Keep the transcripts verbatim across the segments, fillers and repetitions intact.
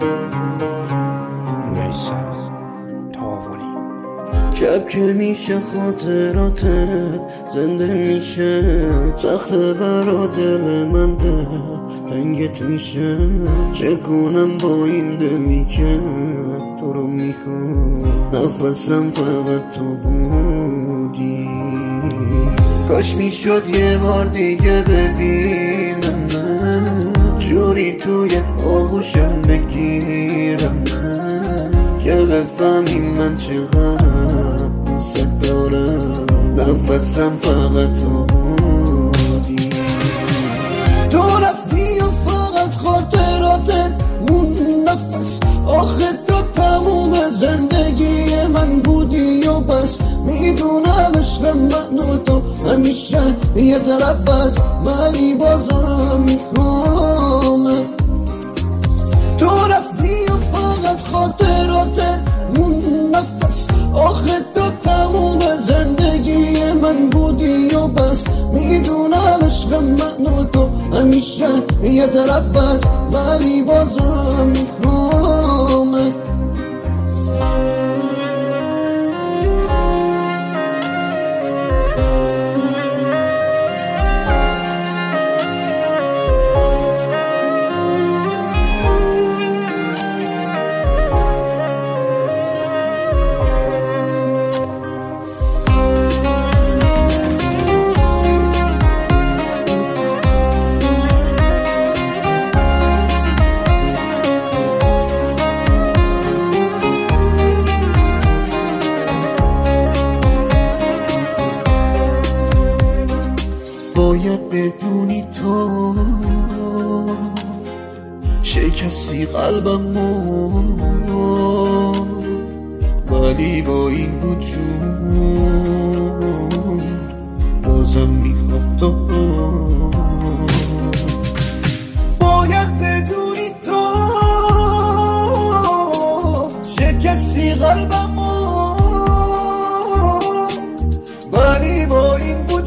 میثم تاولی. شب که میشه خاطراتت زنده میشه، سخته برا دل من دل تنگت میشه. چه کنم با این دلی که تو رو میخوام، نفسم فقط تو بودی. کاش میشد یه بار دیگه ببینم من، جوری توی آغوشم بگیرم من، که بفهمی من چقدر دوست دارم. نفسم فقط تو بودی. تو رفتی و فقط خاطراتت مون نفس، آخه تو تموم زندگی من بودی و بس. میدونم عشق من و تو همیشه یه طرف است، ولی بازم میخوام. تو رفتی و فقط خاطراتت مون نفس، آخه تو تموم زندگی من بودی و بس. میدونم عشق من و تو همیشه یه طرف است، ولی بازم میخوام. باید بدونی تو شکستی قلبمو، ولی با این وجود بازم میخواد تو. باید بدونی تو شکستی قلبمو، ولی با این وجود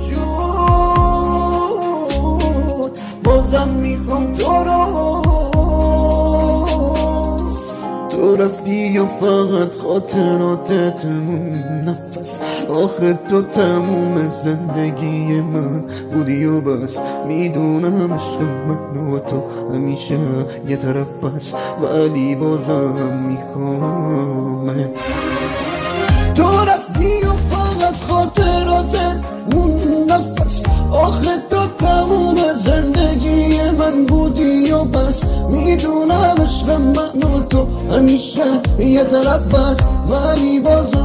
بازم میخوام تو رو. تو رفتی و فقط خاطراتت مون نفس، آخه تو تموم زندگی من بودی و بس. میدونم عشق من و تو همیشه یه طرف است، ولی بازم میخوامت. تو رفتی و فقط خاطراتت مون نفس، آخه تو تموم زندگی من بودی و بس. میدونم عشق من و تو همیشه یه طرف است، ولی باز